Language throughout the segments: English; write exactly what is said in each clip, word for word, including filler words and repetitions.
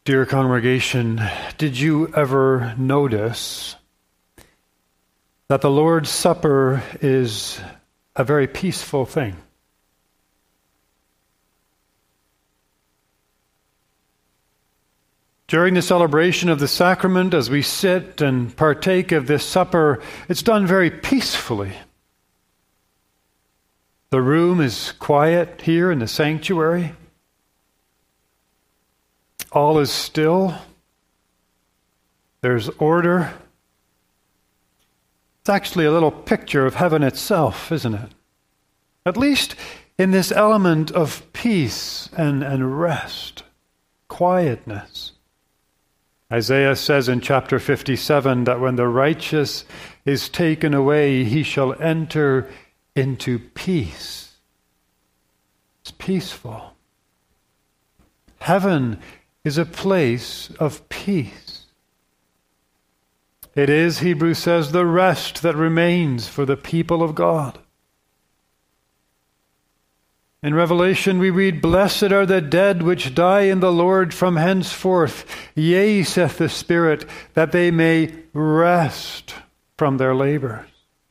Dear congregation, did you ever notice that the Lord's Supper is a very peaceful thing? During the celebration of the sacrament, as we sit and partake of this supper, it's done very peacefully. The room is quiet here in the sanctuary. All is still. There's order. It's actually a little picture of heaven itself, isn't it? At least in this element of peace and, and rest, quietness. Isaiah says in chapter fifty-seven that when the righteous is taken away, he shall enter into peace. It's peaceful. Heaven is a place of peace. It is, Hebrews says, the rest that remains for the people of God. In Revelation we read, "Blessed are the dead which die in the Lord from henceforth. Yea, saith the Spirit, that they may rest from their labors."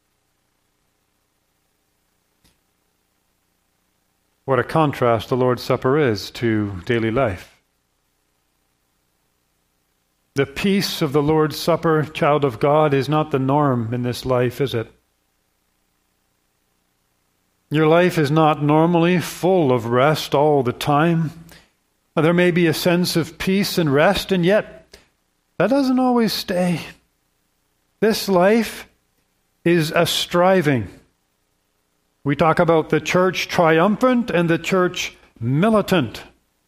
What a contrast the Lord's Supper is to daily life. The peace of the Lord's Supper, child of God, is not the norm in this life, is it? Your life is not normally full of rest all the time. There may be a sense of peace and rest, and yet that doesn't always stay. This life is a striving. We talk about the church triumphant and the church militant.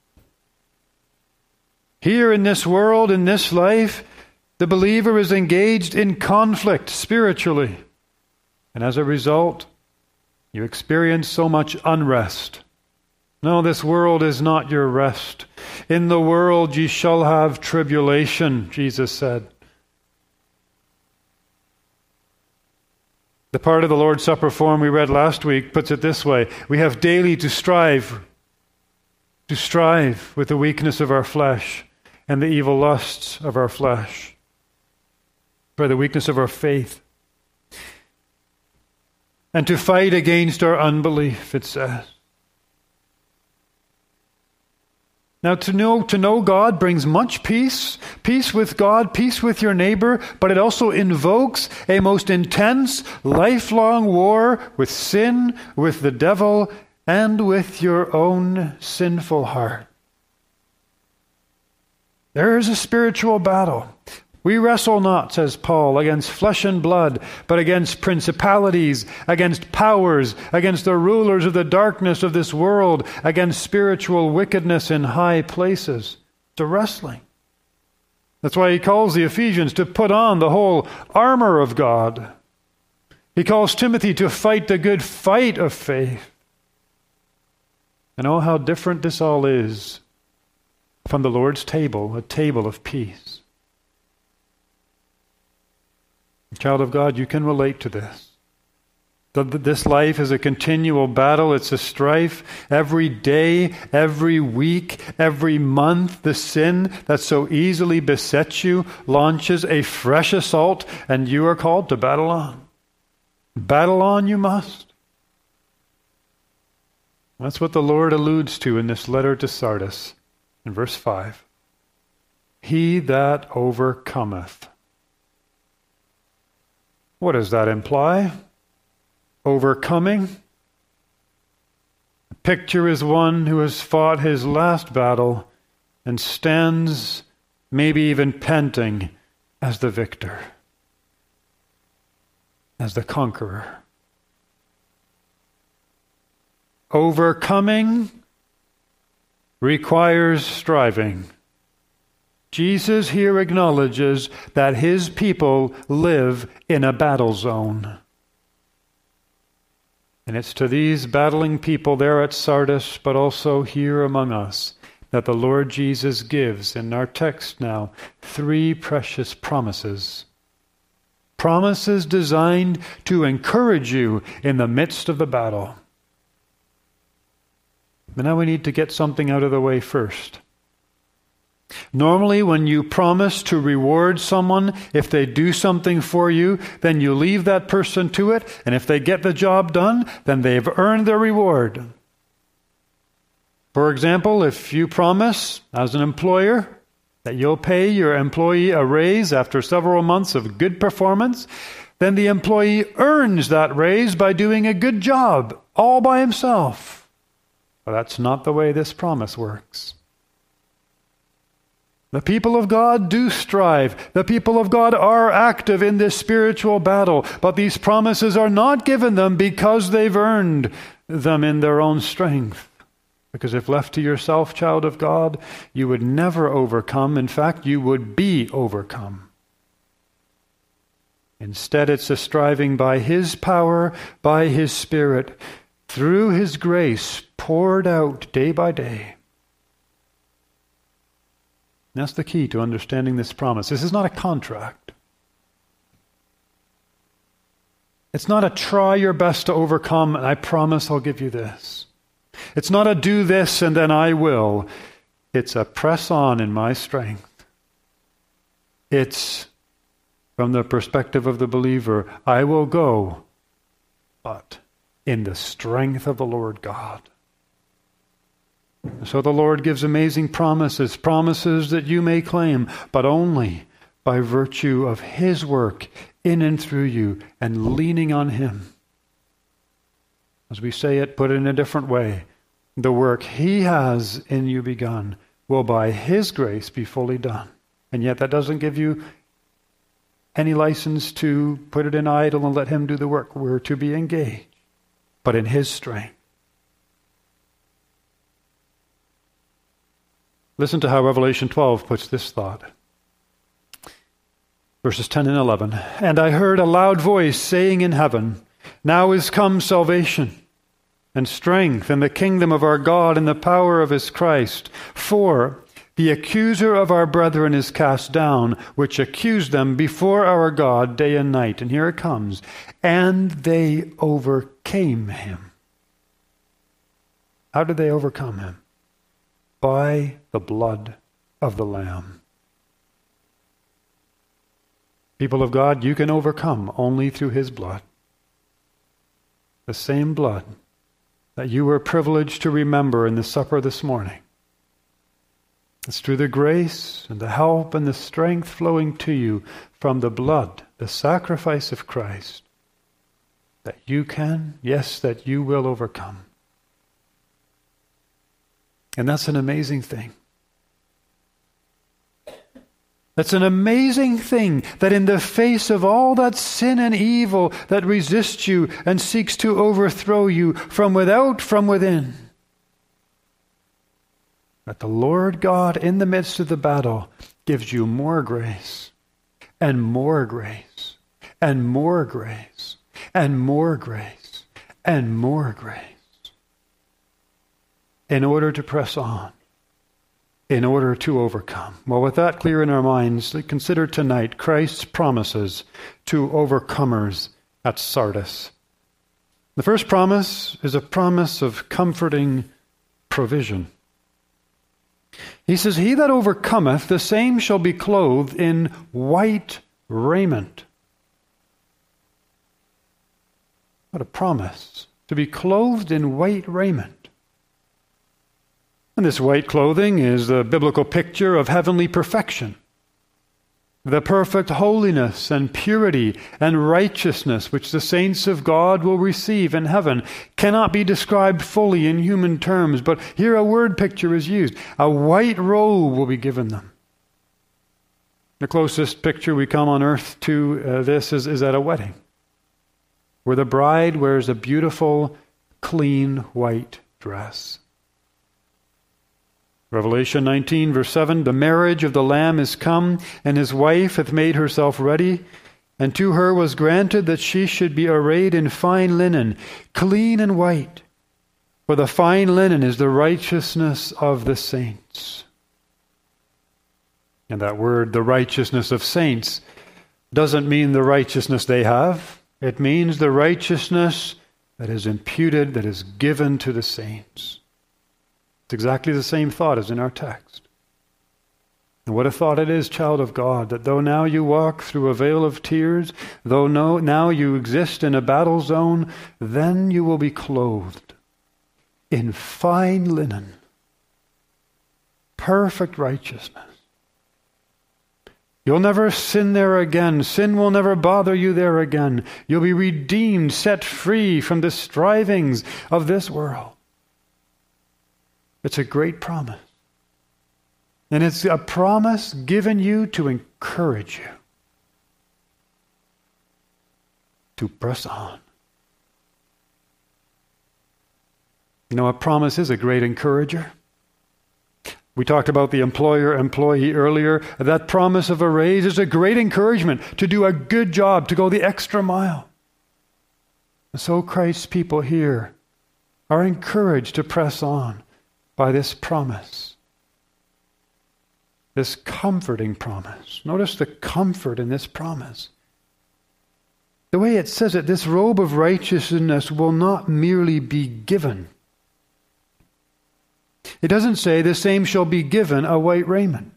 Here in this world, in this life, the believer is engaged in conflict spiritually. And as a result, you experience so much unrest. No, this world is not your rest. In the world ye shall have tribulation, Jesus said. The part of the Lord's Supper form we read last week puts it this way: we have daily to strive, to strive with the weakness of our flesh and the evil lusts of our flesh, by the weakness of our faith, and to fight against our unbelief, it says. Now, to know, to know God brings much peace, peace with God, peace with your neighbor, but it also invokes a most intense, lifelong war with sin, with the devil, and with your own sinful heart. There is a spiritual battle. We wrestle not, says Paul, against flesh and blood, but against principalities, against powers, against the rulers of the darkness of this world, against spiritual wickedness in high places. It's a wrestling. That's why he calls the Ephesians to put on the whole armor of God. He calls Timothy to fight the good fight of faith. And oh, how different this all is from the Lord's table, a table of peace. Child of God, you can relate to this. This life is a continual battle. It's a strife. Every day, every week, every month, the sin that so easily besets you launches a fresh assault, and you are called to battle on. Battle on you must. That's what the Lord alludes to in this letter to Sardis. In verse five, he that overcometh. What does that imply? Overcoming. The picture is one who has fought his last battle and stands, maybe even panting, as the victor, as the conqueror. Overcoming requires striving. Jesus here acknowledges that his people live in a battle zone. And it's to these battling people there at Sardis, but also here among us, that the Lord Jesus gives, in our text now, three precious promises. Promises designed to encourage you in the midst of the battle. But now we need to get something out of the way first. Normally, when you promise to reward someone, if they do something for you, then you leave that person to it, and if they get the job done, then they've earned their reward. For example, if you promise as an employer that you'll pay your employee a raise after several months of good performance, then the employee earns that raise by doing a good job all by himself. But that's not the way this promise works. The people of God do strive. The people of God are active in this spiritual battle, but these promises are not given them because they've earned them in their own strength. Because if left to yourself, child of God, you would never overcome. In fact, you would be overcome. Instead, it's a striving by His power, by His Spirit, through His grace poured out day by day. That's the key to understanding this promise. This is not a contract. It's not a try your best to overcome, and I promise I'll give you this. It's not a do this and then I will. It's a press on in my strength. It's, from the perspective of the believer, I will go, but in the strength of the Lord God. So the Lord gives amazing promises, promises that you may claim, but only by virtue of His work in and through you and leaning on Him. As we say it, put it in a different way, the work He has in you begun will by His grace be fully done. And yet that doesn't give you any license to put it in idle and let Him do the work. We're to be engaged, but in His strength. Listen to how Revelation twelve puts this thought. Verses ten and eleven. And I heard a loud voice saying in heaven, now is come salvation and strength and the kingdom of our God and the power of His Christ. For the accuser of our brethren is cast down, which accused them before our God day and night. And here it comes. And they overcame Him. How did they overcome Him? By the blood of the Lamb. People of God, you can overcome only through His blood. The same blood that you were privileged to remember in the supper this morning. It's through the grace and the help and the strength flowing to you from the blood, the sacrifice of Christ, that you can, yes, that you will overcome. And that's an amazing thing. That's an amazing thing that in the face of all that sin and evil that resists you and seeks to overthrow you from without, from within, that the Lord God in the midst of the battle gives you more grace and more grace and more grace and more grace and more grace in order to press on, in order to overcome. Well, with that clear in our minds, consider tonight Christ's promises to overcomers at Sardis. The first promise is a promise of comforting provision. He says, he that overcometh, the same shall be clothed in white raiment. What a promise, to be clothed in white raiment. And this white clothing is the biblical picture of heavenly perfection. The perfect holiness and purity and righteousness which the saints of God will receive in heaven cannot be described fully in human terms, but here a word picture is used. A white robe will be given them. The closest picture we come on earth to uh, this is, is at a wedding, where the bride wears a beautiful, clean, white dress. Revelation nineteen, verse seven, the marriage of the Lamb is come, and his wife hath made herself ready, and to her was granted that she should be arrayed in fine linen, clean and white. For the fine linen is the righteousness of the saints. And that word, the righteousness of saints, doesn't mean the righteousness they have. It means the righteousness that is imputed, that is given to the saints. It's exactly the same thought as in our text. And what a thought it is, child of God, that though now you walk through a vale of tears, though no, now you exist in a battle zone, then you will be clothed in fine linen, perfect righteousness. You'll never sin there again. Sin will never bother you there again. You'll be redeemed, set free from the strivings of this world. It's a great promise. And it's a promise given you to encourage you to press on. You know, a promise is a great encourager. We talked about the employer-employee earlier. That promise of a raise is a great encouragement to do a good job, to go the extra mile. And so Christ's people here are encouraged to press on by this promise, this comforting promise. Notice the comfort in this promise. The way it says it, this robe of righteousness will not merely be given. It doesn't say the same shall be given a white raiment.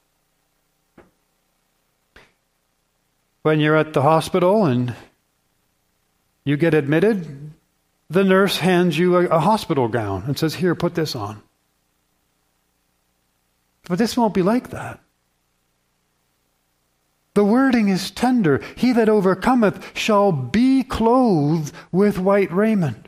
When you're at the hospital and you get admitted, the nurse hands you a, a hospital gown and says, here, put this on. But this won't be like that. The wording is tender. He that overcometh shall be clothed with white raiment.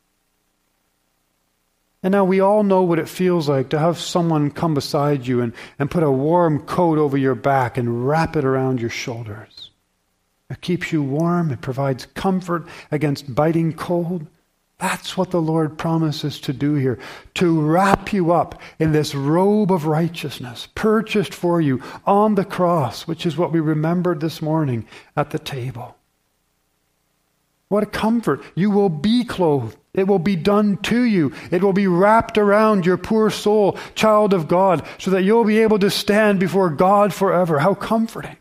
And now we all know what it feels like to have someone come beside you and, and put a warm coat over your back and wrap it around your shoulders. It keeps you warm. It provides comfort against biting cold. That's what the Lord promises to do here, to wrap you up in this robe of righteousness, purchased for you on the cross, which is what we remembered this morning at the table. What a comfort. You will be clothed. It will be done to you. It will be wrapped around your poor soul, child of God, so that you'll be able to stand before God forever. How comforting.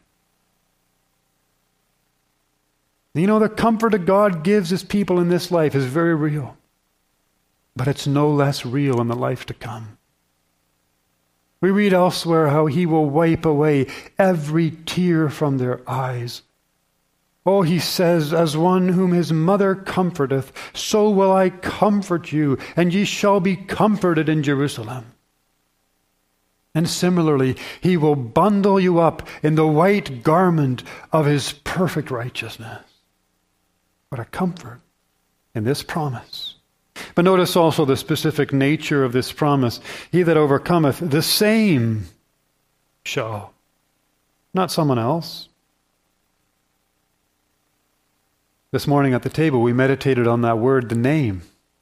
You know, the comfort that God gives his people in this life is very real. But it's no less real in the life to come. We read elsewhere how he will wipe away every tear from their eyes. Oh, he says, as one whom his mother comforteth, so will I comfort you, and ye shall be comforted in Jerusalem. And similarly, he will bundle you up in the white garment of his perfect righteousness. What a comfort in this promise. But notice also the specific nature of this promise. He that overcometh, the same shall. Not someone else. This morning at the table, we meditated on that word, the name.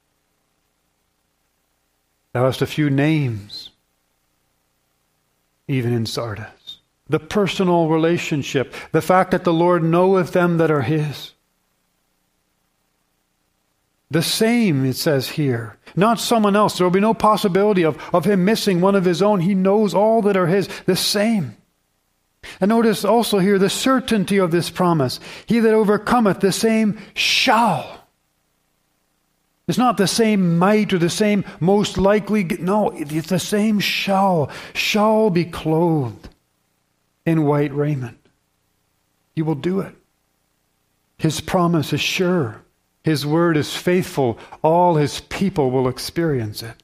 Thou hast a few names, even in Sardis. The personal relationship, the fact that the Lord knoweth them that are his. The same, it says here. Not someone else. There will be no possibility of, of him missing one of his own. He knows all that are his. The same. And notice also here the certainty of this promise. He that overcometh, the same shall. It's not the same might or the same most likely. No, it's the same shall. Shall be clothed in white raiment. He will do it. His promise is sure. His word is faithful. All his people will experience it.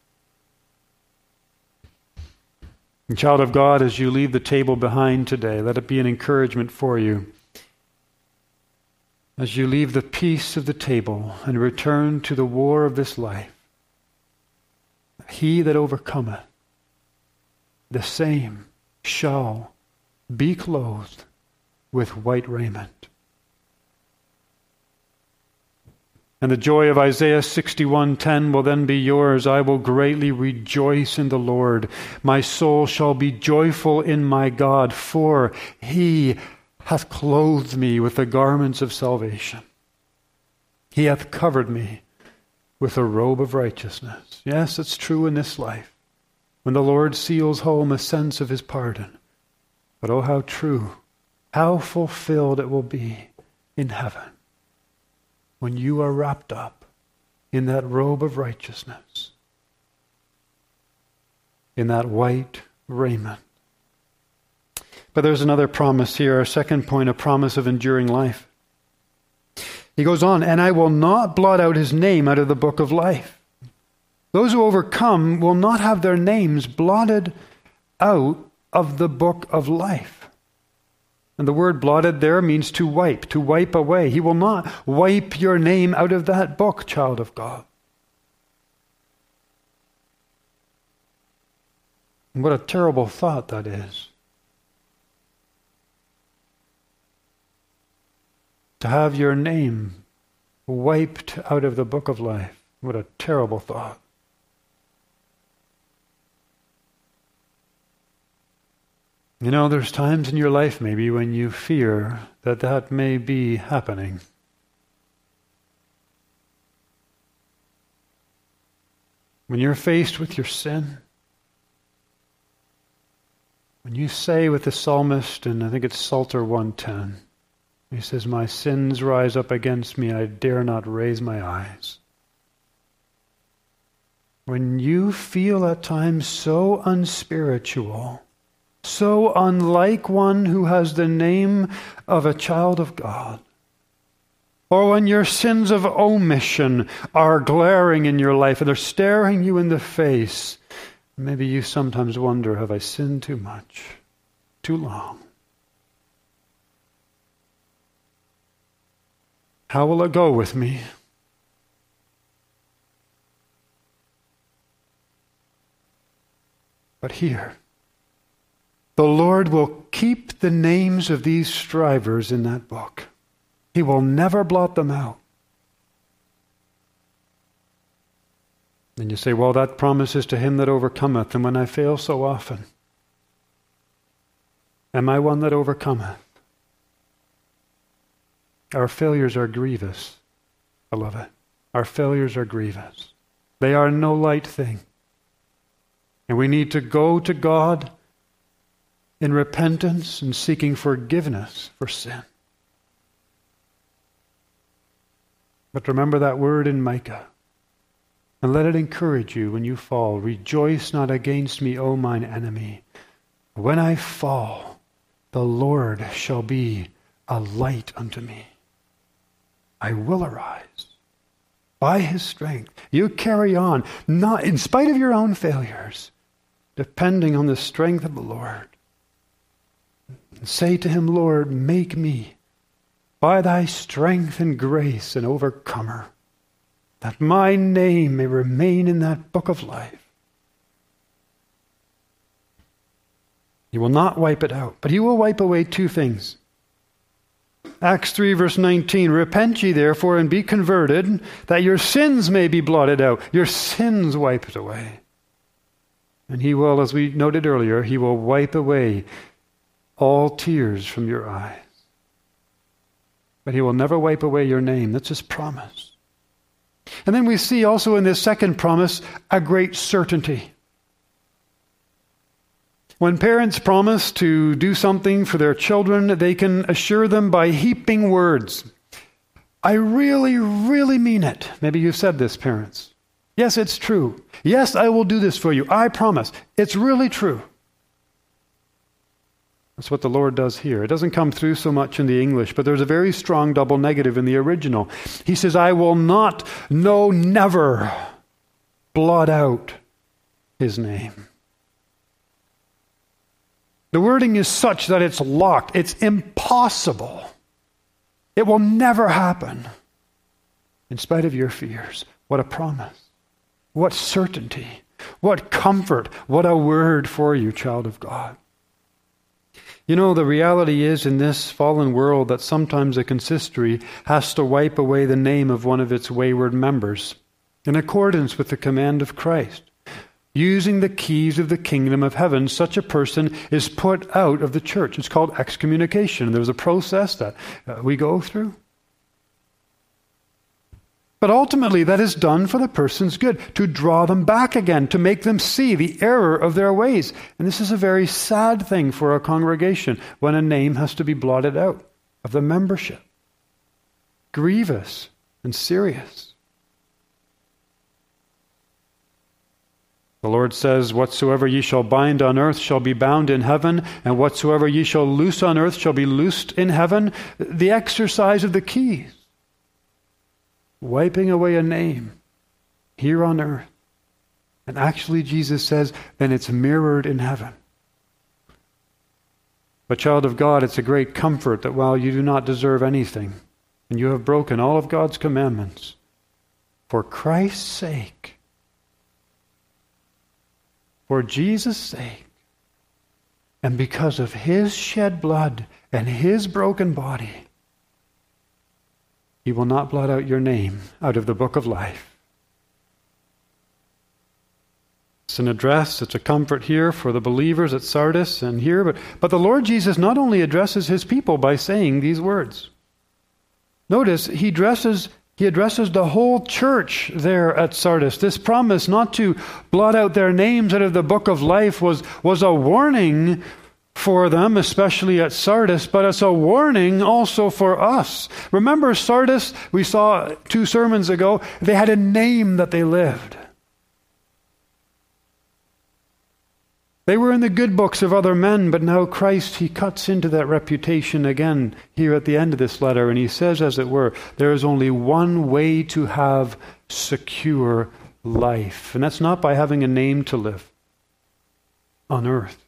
And child of God, as you leave the table behind today, let it be an encouragement for you. As you leave the peace of the table and return to the war of this life, he that overcometh, the same shall be clothed with white raiment. And the joy of Isaiah sixty-one ten will then be yours. I will greatly rejoice in the Lord. My soul shall be joyful in my God, for he hath clothed me with the garments of salvation. He hath covered me with a robe of righteousness. Yes, it's true in this life, when the Lord seals home a sense of his pardon. But oh, how true, how fulfilled it will be in heaven, when you are wrapped up in that robe of righteousness, in that white raiment, But there's another promise here, our second point, a promise of enduring life. He goes on, and I will not blot out his name out of the book of life. Those who overcome will not have their names blotted out of the book of life. And the word blotted there means to wipe, to wipe away. He will not wipe your name out of that book, child of God. And what a terrible thought that is. To have your name wiped out of the book of life. What a terrible thought. You know, there's times in your life maybe when you fear that that may be happening. When you're faced with your sin, when you say with the psalmist, and I think it's Psalter one ten, he says, my sins rise up against me, I dare not raise my eyes. When you feel at times so unspiritual, so unlike one who has the name of a child of God, or when your sins of omission are glaring in your life and they're staring you in the face, maybe you sometimes wonder, have I sinned too much, too long? How will it go with me? But here, the Lord will keep the names of these strivers in that book. He will never blot them out. And you say, well, that promise is to him that overcometh, and when I fail so often, am I one that overcometh? Our failures are grievous, beloved. Our failures are grievous. They are no light thing. And we need to go to God in repentance and seeking forgiveness for sin. But remember that word in Micah, and let it encourage you when you fall. Rejoice not against me, O mine enemy. When I fall, the Lord shall be a light unto me. I will arise by his strength. You carry on, not in spite of your own failures, depending on the strength of the Lord. And say to him, Lord, make me by thy strength and grace an overcomer, that my name may remain in that book of life. He will not wipe it out, but he will wipe away two things. Acts three verse nineteen, repent ye therefore and be converted, that your sins may be blotted out, your sins wiped away. And he will, as we noted earlier, he will wipe away all tears from your eyes. But he will never wipe away your name. That's his promise. And then we see also in this second promise a great certainty. When parents promise to do something for their children, they can assure them by heaping words. I really, really mean it. Maybe you've said this, parents. Yes, it's true. Yes, I will do this for you. I promise. It's really true. That's what the Lord does here. It doesn't come through so much in the English, but there's a very strong double negative in the original. He says, I will not, no, never blot out his name. The wording is such that it's locked. It's impossible. It will never happen. In spite of your fears. What a promise. What certainty. What comfort. What a word for you, child of God. You know, the reality is in this fallen world that sometimes a consistory has to wipe away the name of one of its wayward members in accordance with the command of Christ. Using the keys of the kingdom of heaven, such a person is put out of the church. It's called excommunication. There's a process that uh, we go through. But ultimately, that is done for the person's good, to draw them back again, to make them see the error of their ways. And this is a very sad thing for a congregation when a name has to be blotted out of the membership. Grievous and serious. The Lord says, whatsoever ye shall bind on earth shall be bound in heaven, and whatsoever ye shall loose on earth shall be loosed in heaven. The exercise of the keys. Wiping away a name here on earth. And actually, Jesus says, then it's mirrored in heaven. But child of God, it's a great comfort that while you do not deserve anything, and you have broken all of God's commandments, for Christ's sake, for Jesus' sake, and because of His shed blood and His broken body, He will not blot out your name out of the book of life. It's an address, it's a comfort here for the believers at Sardis and here, but, but the Lord Jesus not only addresses His people by saying these words. Notice, He addresses He addresses the whole church there at Sardis. This promise not to blot out their names out of the book of life was, was a warning for them, especially at Sardis, but it's a warning also for us. Remember Sardis, we saw two sermons ago, they had a name that they lived. They were in the good books of other men, but now Christ, He cuts into that reputation again here at the end of this letter, and He says, as it were, there is only one way to have secure life, and that's not by having a name to live on earth,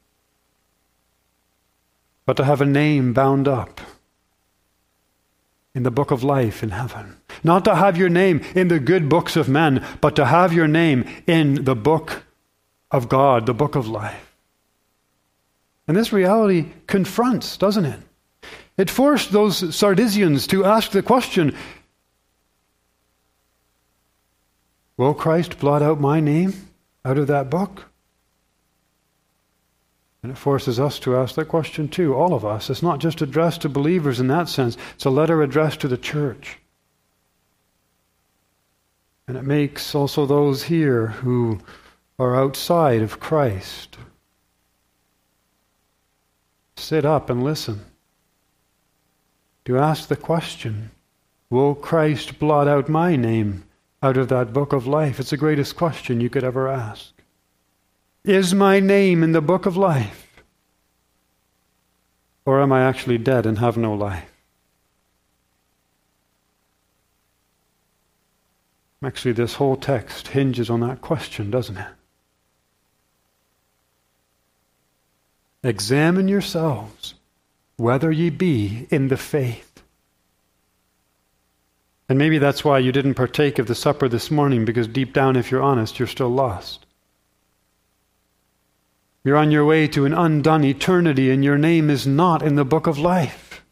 but to have a name bound up in the book of life in heaven. Not to have your name in the good books of men, but to have your name in the book of God, the book of life. And this reality confronts, doesn't it? It forced those Sardisians to ask the question, will Christ blot out my name out of that book? And it forces us to ask that question too, all of us. It's not just addressed to believers in that sense. It's a letter addressed to the church. And it makes also those here who are outside of Christ sit up and listen. To ask the question, will Christ blot out my name out of that book of life? It's the greatest question you could ever ask. Is my name in the book of life? Or am I actually dead and have no life? Actually, this whole text hinges on that question, doesn't it? Examine yourselves whether ye be in the faith. And maybe that's why you didn't partake of the supper this morning, because deep down, if you're honest, you're still lost. You're on your way to an undone eternity, and your name is not in the book of life.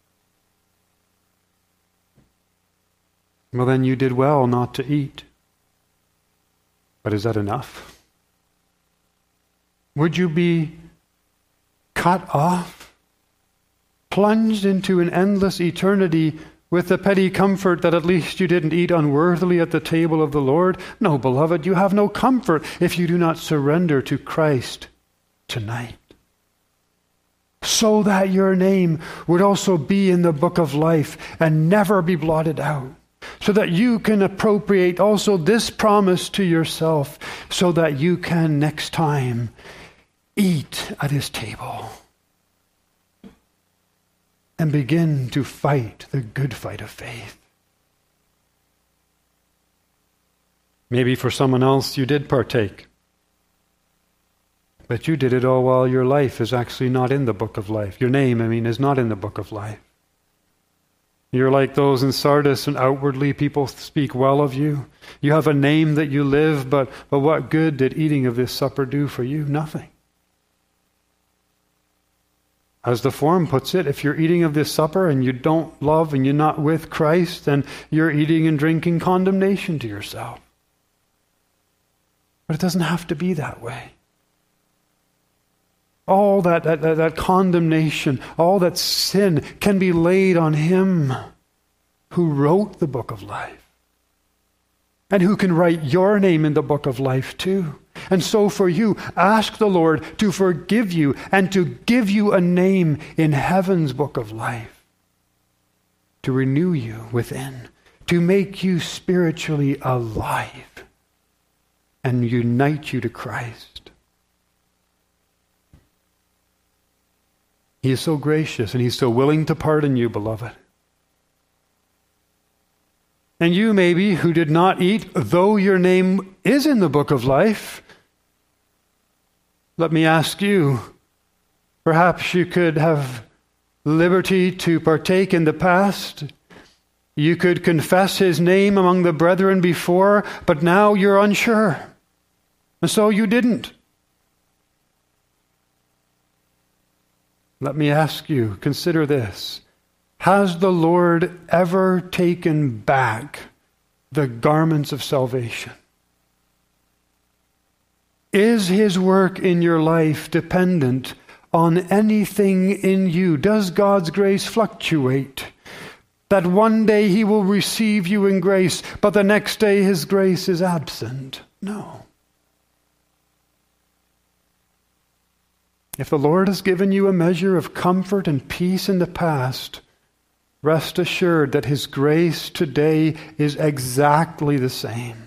Well, then you did well not to eat. But is that enough? Would you be cut off, plunged into an endless eternity with the petty comfort that at least you didn't eat unworthily at the table of the Lord? No, beloved, you have no comfort if you do not surrender to Christ tonight, so that your name would also be in the book of life and never be blotted out, so that you can appropriate also this promise to yourself, so that you can next time eat at His table and begin to fight the good fight of faith. Maybe for someone else you did partake, but you did it all while your life is actually not in the book of life. Your name, I mean, is not in the book of life. You're like those in Sardis, and outwardly people speak well of you. You have a name that you live, but, but what good did eating of this supper do for you? Nothing. As the form puts it, if you're eating of this supper and you don't love and you're not with Christ, then you're eating and drinking condemnation to yourself. But it doesn't have to be that way. All that, that, that, that condemnation, all that sin can be laid on Him who wrote the book of life and who can write your name in the book of life too. And so for you, ask the Lord to forgive you and to give you a name in heaven's book of life, to renew you within, to make you spiritually alive and unite you to Christ. He is so gracious and he's so willing to pardon you, beloved. And you maybe who did not eat, though your name is in the book of life, let me ask you, perhaps you could have liberty to partake in the past. You could confess his name among the brethren before, but now you're unsure. And so you didn't. Let me ask you, consider this. Has the Lord ever taken back the garments of salvation? Is his work in your life dependent on anything in you? Does God's grace fluctuate? That one day he will receive you in grace, but the next day his grace is absent? No. If the Lord has given you a measure of comfort and peace in the past, rest assured that his grace today is exactly the same.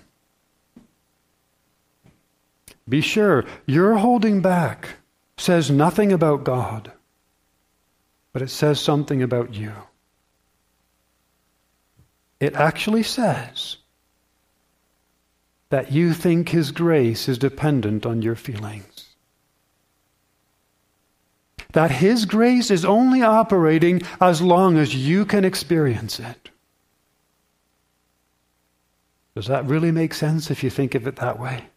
Be sure your holding back says nothing about God, but it says something about you. It actually says that you think his grace is dependent on your feelings. That his grace is only operating as long as you can experience it. Does that really make sense if you think of it that way?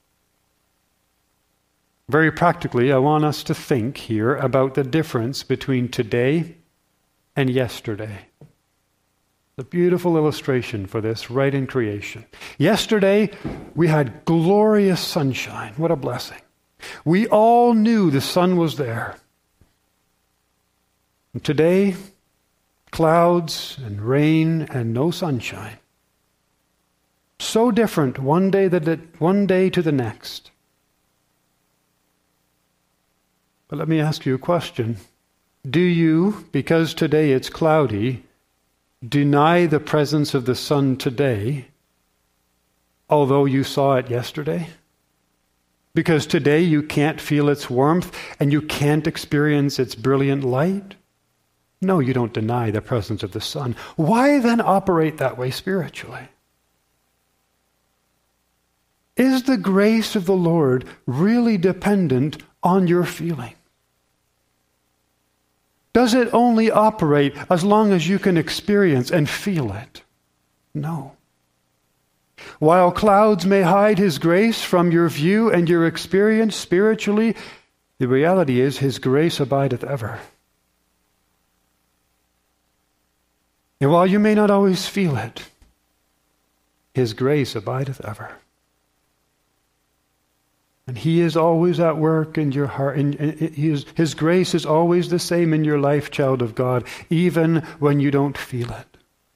Very practically, I want us to think here about the difference between today and yesterday. A beautiful illustration for this right in creation. Yesterday, we had glorious sunshine. What a blessing. We all knew the sun was there. And today, clouds and rain and no sunshine. So different one day that one day to the next. But let me ask you a question. Do you, because today it's cloudy, deny the presence of the sun today, although you saw it yesterday? Because today you can't feel its warmth and you can't experience its brilliant light? No, you don't deny the presence of the sun. Why then operate that way spiritually? Is the grace of the Lord really dependent on your feeling? Does it only operate as long as you can experience and feel it? No. While clouds may hide his grace from your view and your experience spiritually, the reality is his grace abideth ever. And while you may not always feel it, his grace abideth ever. And he is always at work in your heart. And his, his grace is always the same in your life, child of God, even when you don't feel it.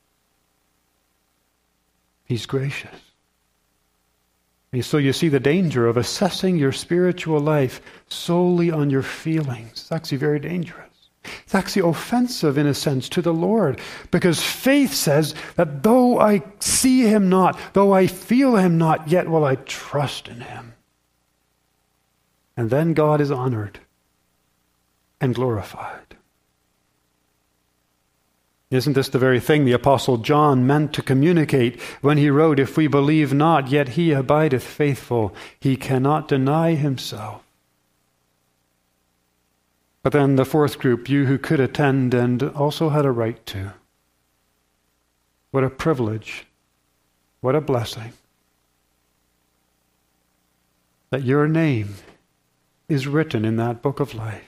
He's gracious. And so you see the danger of assessing your spiritual life solely on your feelings. It's actually very dangerous. It's actually offensive in a sense to the Lord, because faith says that though I see him not, though I feel him not, yet will I trust in him. And then God is honored and glorified. Isn't this the very thing the Apostle John meant to communicate when he wrote, "If we believe not, yet he abideth faithful. He cannot deny himself." But then the fourth group, you who could attend and also had a right to. What a privilege. What a blessing. That your name is written in that book of life.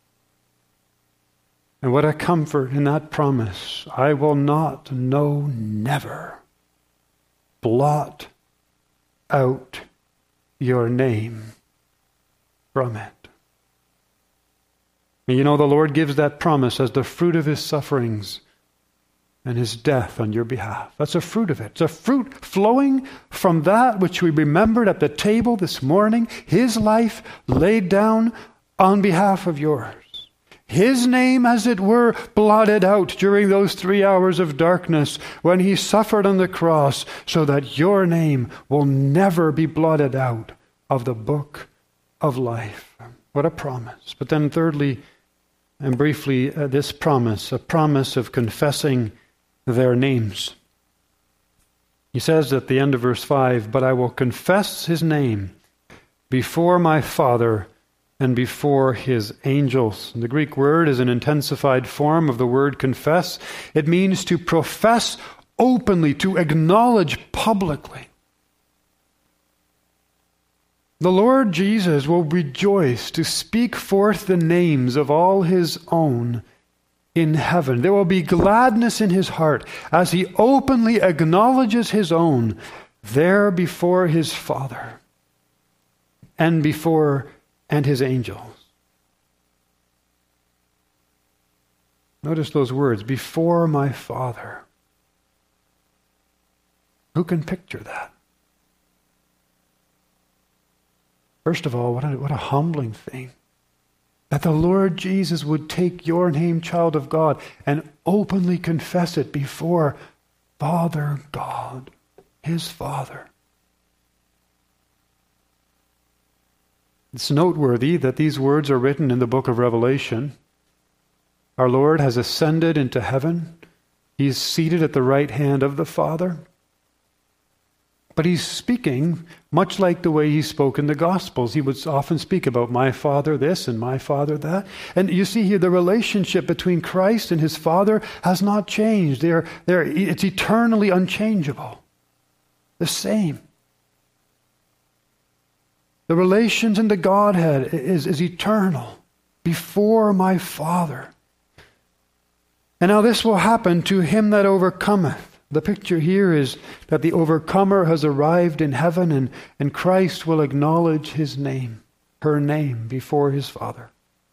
And what a comfort in that promise. I will not, no, never blot out your name from it. And you know, the Lord gives that promise as the fruit of his sufferings and his death on your behalf. That's a fruit of it. It's a fruit flowing from that which we remembered at the table this morning, his life laid down on behalf of yours. his name, as it were, blotted out during those three hours of darkness when he suffered on the cross, so that your name will never be blotted out of the book of life. What a promise. But then thirdly, and briefly, uh, this promise, a promise of confessing their names. He says at the end of verse five, "But I will confess his name before my Father and before his angels." And the Greek word is an intensified form of the word confess. It means to profess openly, to acknowledge publicly. The Lord Jesus will rejoice to speak forth the names of all his own in heaven. There will be gladness in his heart as he openly acknowledges his own there before his Father and before and his angels. Notice those words, before my Father. Who can picture that? First of all, what a, what a humbling thing. That the Lord Jesus would take your name, child of God, and openly confess it before Father God, his Father. It's noteworthy that these words are written in the book of Revelation. Our Lord has ascended into heaven. He's seated at the right hand of the Father. But he's speaking much like the way he spoke in the Gospels. He would often speak about my Father this and my Father that. And you see here the relationship between Christ and his Father has not changed. They're, they're, it's eternally unchangeable. The same. The relations in the Godhead is, is eternal. Before my Father. And now this will happen to him that overcometh. The picture here is that the overcomer has arrived in heaven, and, and Christ will acknowledge his name, her name, before his Father.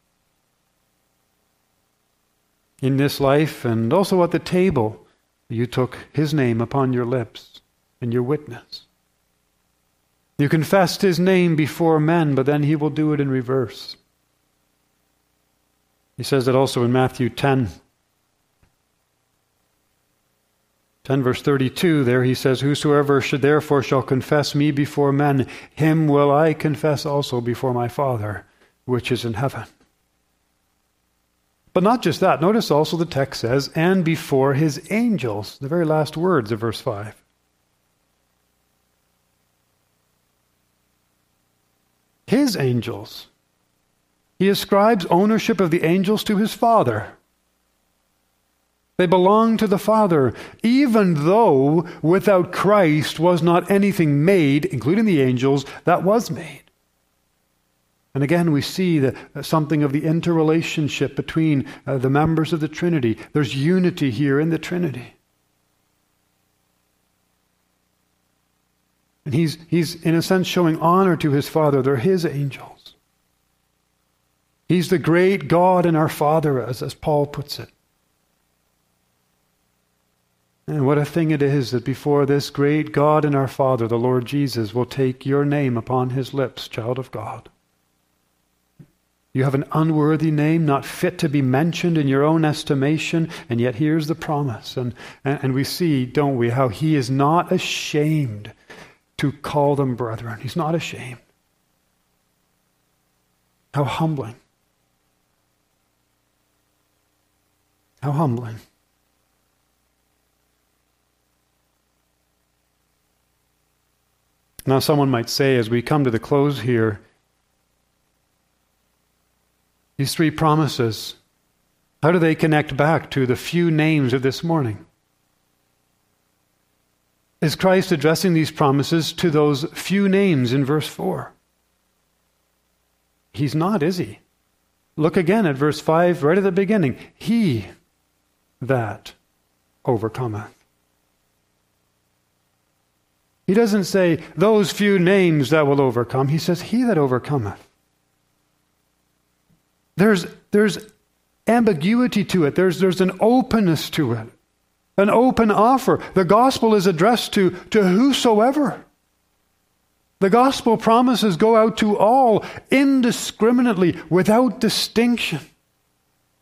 In this life, and also at the table, you took his name upon your lips and your witness. You confessed his name before men, but then he will do it in reverse. He says that also in Matthew ten. ten verse thirty-two, there he says, "Whosoever should therefore shall confess me before men, him will I confess also before my Father, which is in heaven." But not just that. Notice also the text says, "and before his angels," the very last words of verse five. His angels. He ascribes ownership of the angels to his Father. They belong to the Father, even though without Christ was not anything made, including the angels, that was made. And again, we see the, uh, something of the interrelationship between uh, the members of the Trinity. There's unity here in the Trinity. And he's, he's, in a sense, showing honor to his Father. They're his angels. He's the great God and our Father, as, as Paul puts it. And what a thing it is that before this great God and our Father, the Lord Jesus, will take your name upon his lips, child of God. You have an unworthy name, not fit to be mentioned in your own estimation, and yet here's the promise. And, and, and we see, don't we, how he is not ashamed to call them brethren. He's not ashamed. How humbling. How humbling. Now, someone might say, as we come to the close here, these three promises, how do they connect back to the few names of this morning? Is Christ addressing these promises to those few names in verse four? He's not, is he? Look again at verse five, right at the beginning. He that overcometh. He doesn't say, those few names that will overcome. He says, he that overcometh. There's, there's ambiguity to it. There's, there's an openness to it. An open offer. The gospel is addressed to, to whosoever. The gospel promises go out to all indiscriminately, without distinction.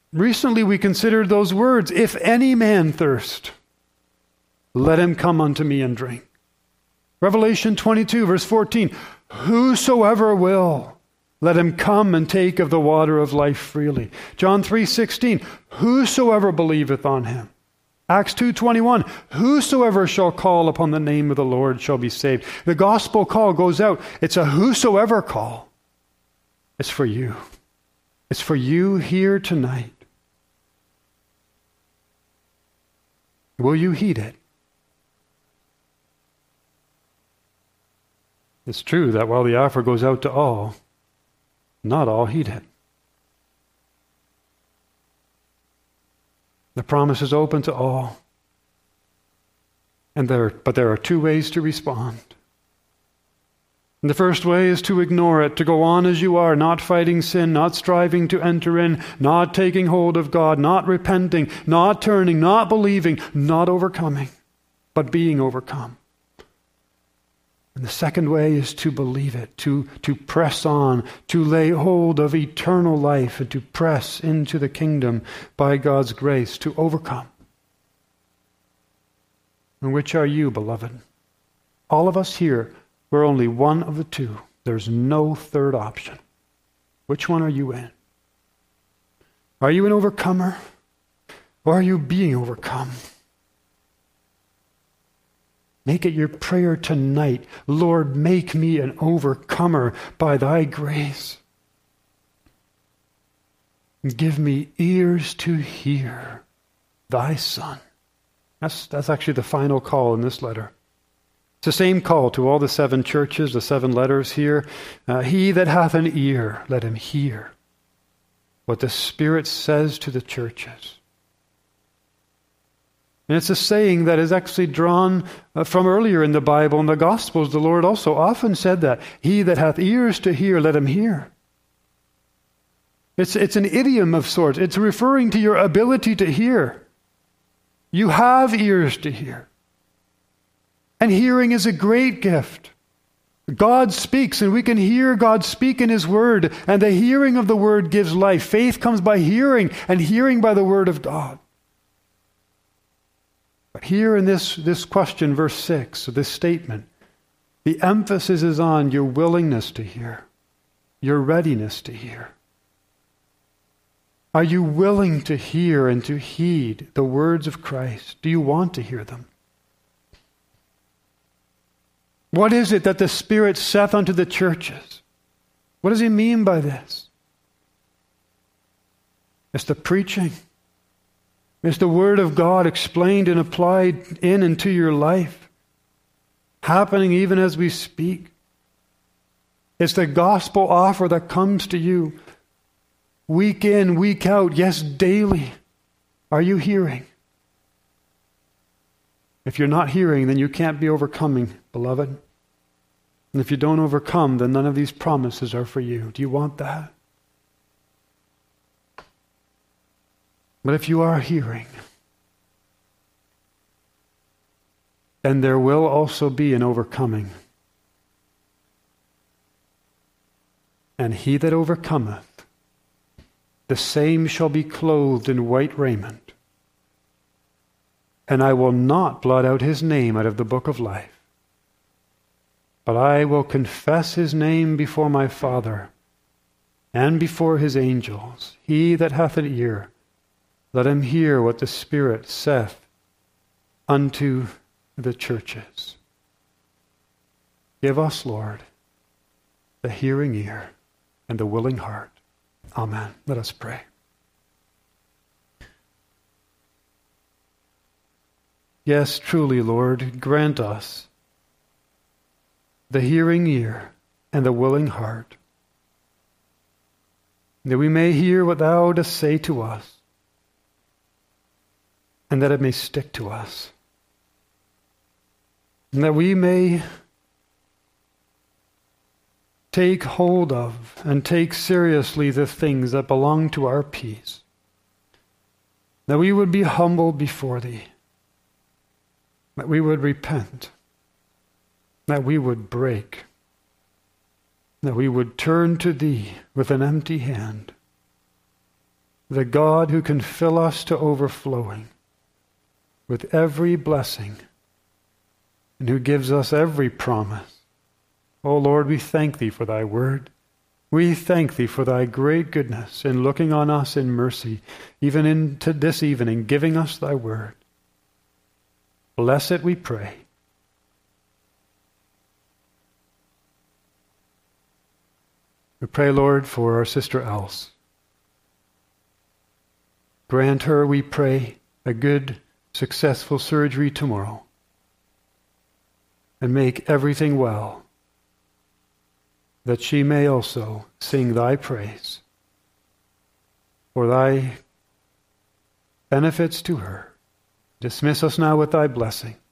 Recently we considered those words, if any man thirst, let him come unto me and drink. Revelation twenty-two, verse fourteen, whosoever will, let him come and take of the water of life freely. John three sixteen, whosoever believeth on him. Acts two twenty-one, whosoever shall call upon the name of the Lord shall be saved. The gospel call goes out. It's a whosoever call. It's for you. It's for you here tonight. Will you heed it? It's true that while the offer goes out to all, not all heed it. The promise is open to all. And there, but there are two ways to respond. And the first way is to ignore it, to go on as you are, not fighting sin, not striving to enter in, not taking hold of God, not repenting, not turning, not believing, not overcoming, but being overcome. And the second way is to believe it, to, to press on, to lay hold of eternal life, and to press into the kingdom by God's grace, to overcome. And which are you, beloved? All of us here, we're only one of the two. There's no third option. Which one are you in? Are you an overcomer, or are you being overcome? Make it your prayer tonight, Lord, make me an overcomer by thy grace. Give me ears to hear thy Son. That's, that's actually the final call in this letter. It's the same call to all the seven churches, the seven letters here. Uh, he that hath an ear, let him hear what the Spirit says to the churches. And it's a saying that is actually drawn uh, from earlier in the Bible. In the Gospels, the Lord also often said that. He that hath ears to hear, let him hear. It's, it's an idiom of sorts. It's referring to your ability to hear. You have ears to hear. And hearing is a great gift. God speaks, and we can hear God speak in His Word, and the hearing of the Word gives life. Faith comes by hearing, and hearing by the Word of God. But here in this, this question, verse six, this statement, the emphasis is on your willingness to hear, your readiness to hear. Are you willing to hear and to heed the words of Christ? Do you want to hear them? What is it that the Spirit saith unto the churches? What does He mean by this? It's the preaching. It's the Word of God explained and applied in and to your life, happening even as we speak. It's the gospel offer that comes to you week in, week out, yes, daily. Are you hearing? If you're not hearing, then you can't be overcoming, beloved. And if you don't overcome, then none of these promises are for you. Do you want that? But if you are hearing, then there will also be an overcoming. And he that overcometh, the same shall be clothed in white raiment. And I will not blot out his name out of the book of life, but I will confess his name before my Father and before his angels. He that hath an ear, let him hear what the Spirit saith unto the churches. Give us, Lord, the hearing ear and the willing heart. Amen. Let us pray. Yes, truly, Lord, grant us the hearing ear and the willing heart, that we may hear what thou dost say to us, and that it may stick to us, and that we may take hold of and take seriously the things that belong to our peace, that we would be humbled before thee, that we would repent, that we would break, that we would turn to thee with an empty hand, the God who can fill us to overflowing with every blessing and who gives us every promise. O Lord, we thank thee for thy word. We thank thee for thy great goodness in looking on us in mercy, even into this evening, giving us thy word. Bless it, we pray. We pray, Lord, for our sister Else. Grant her, we pray, a good, successful surgery tomorrow, and make everything well, that she may also sing thy praise for thy benefits to her. Dismiss us now with thy blessing.